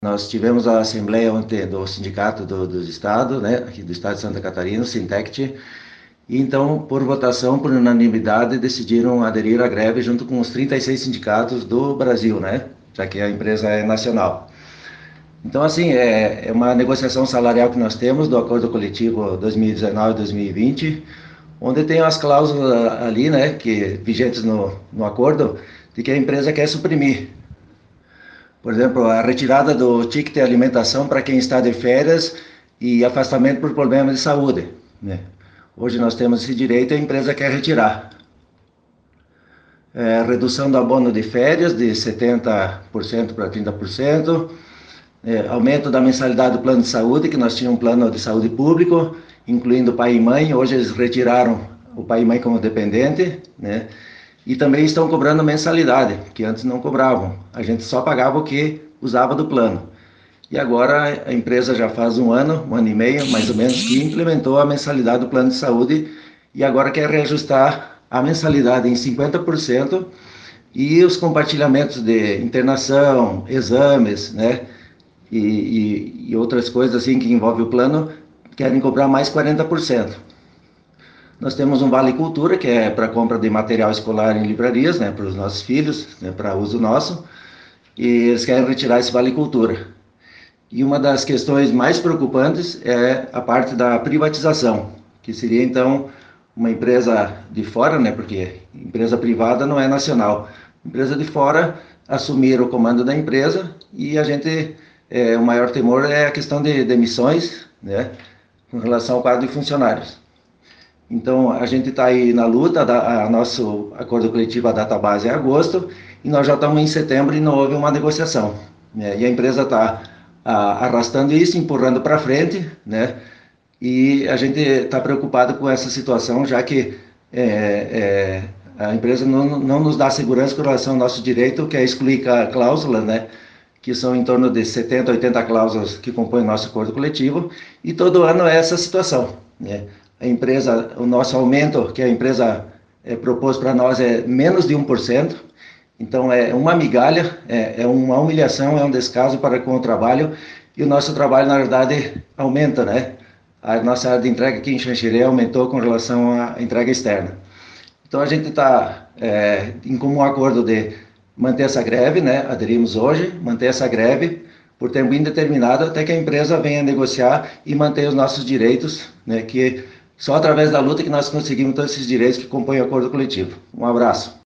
Nós tivemos a assembleia ontem do Sindicato dos Estados, né, aqui do Estado de Santa Catarina, o Sintect, e então, por votação, por unanimidade, decidiram aderir à greve junto com os 36 sindicatos do Brasil, né, já que a empresa é nacional. Então, assim, é uma negociação salarial que nós temos do Acordo Coletivo 2019-2020, onde tem as cláusulas ali, né, que vigentes no acordo, de que a empresa quer suprimir. Por exemplo, a retirada do ticket de alimentação para quem está de férias e afastamento por problemas de saúde, né? Hoje nós temos esse direito e a empresa quer retirar. Redução do abono de férias de 70% para 30%, aumento da mensalidade do plano de saúde, que nós tínhamos um plano de saúde público, incluindo pai e mãe, hoje eles retiraram o pai e mãe como dependente, né? E também estão cobrando mensalidade, que antes não cobravam. A gente só pagava o que usava do plano. E agora a empresa já faz um ano e meio, mais ou menos, que implementou a mensalidade do plano de saúde e agora quer reajustar a mensalidade em 50% e os compartilhamentos de internação, exames, né? E outras coisas assim que envolvem o plano, querem cobrar mais 40%. Nós temos um Vale Cultura, que é para compra de material escolar em livrarias, né, para os nossos filhos, né, para uso nosso, e eles querem retirar esse Vale Cultura. E uma das questões mais preocupantes é a parte da privatização, que seria então uma empresa de fora, né, porque empresa privada não é nacional, empresa de fora assumir o comando da empresa e a gente, o maior temor é a questão de demissões, né, com relação ao quadro de funcionários. Então, a gente está aí na luta, nosso acordo coletivo, a data base é agosto, e nós já estamos em setembro e não houve uma negociação, né? E a empresa está arrastando isso, empurrando para frente, né? E a gente está preocupado com essa situação, já que a empresa não nos dá segurança com relação ao nosso direito, que é excluir a cláusula, né? Que são em torno de 70, 80 cláusulas que compõem o nosso acordo coletivo, e todo ano é essa situação, né? A empresa, o nosso aumento que a empresa propôs para nós é menos de 1%, então é uma migalha, é uma humilhação, é um descaso para com o trabalho, e o nosso trabalho, na verdade, aumenta, né? A nossa área de entrega aqui em Xanxerê aumentou com relação à entrega externa. Então a gente está em comum acordo de manter essa greve, né? Aderimos hoje, manter essa greve por tempo indeterminado até que a empresa venha negociar e manter os nossos direitos, né? Que só através da luta que nós conseguimos todos esses direitos que compõem o acordo coletivo. Um abraço.